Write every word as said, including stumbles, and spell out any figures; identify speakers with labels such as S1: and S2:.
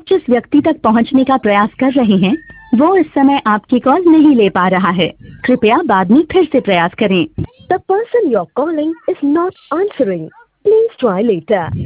S1: जिस व्यक्ति तक पहुंचने का प्रयास कर रहे हैं वो इस समय आपकी कॉल नहीं ले पा रहा है। कृपया बाद में फिर से प्रयास करें।
S2: The person you're calling is not answering. Please try later.